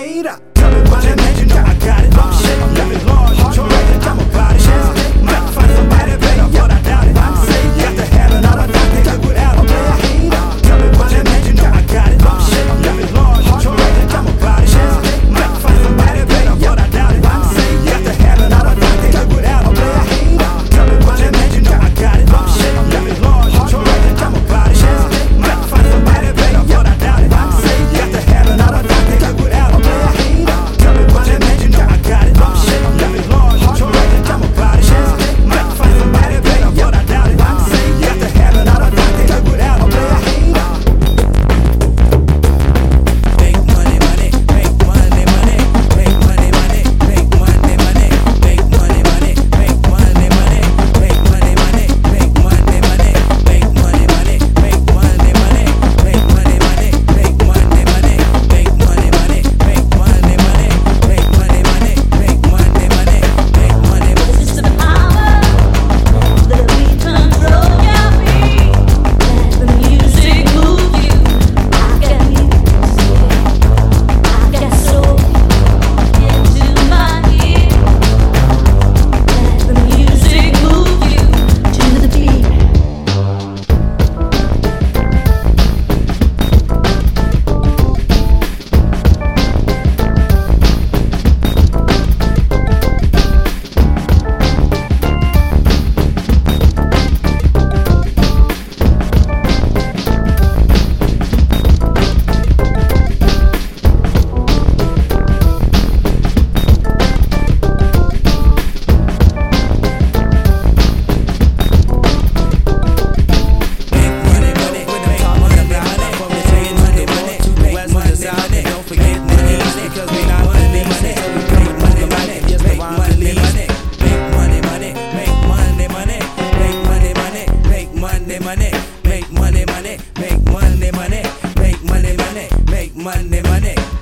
hater. Tell me what you need, you know I got it. I'm shit, I'm living large, control it, I'm about it. Might find somebody better, but I doubt it. Got to have it, all I got, can't live without it. Tell me what you need, you know I got it. I'm shit, I'm living large, control it, I'm about it. Might find somebody better, but I doubt it. Got to have it, all I got, can't live without it. Tell me what you need, you know I got it. I'm shit, I'm living large, control it, I'm about it. Might find somebody better, but I doubt it. Got to have it, all I got, can't live without it. Tell me what you need, you know I got it. I'm shit, I'm living large, control it, I'm about it. Might find somebody better, but I doubt it. Got to have it, all I got, can't live without it. Make money, money, make money, money, make money, money, make money, money, make money, money, make money, money, make money, money, make money, money, make money, money, make money, money, make money, money, make money, money, make money, money, make money, money, make money, money, make money, money, make money. This is the power that we control your beat. Let the music move you. I got music, I got soul into my ear. Let the music move you to the beat. Money, money, make money, money, make money, money, make money, money.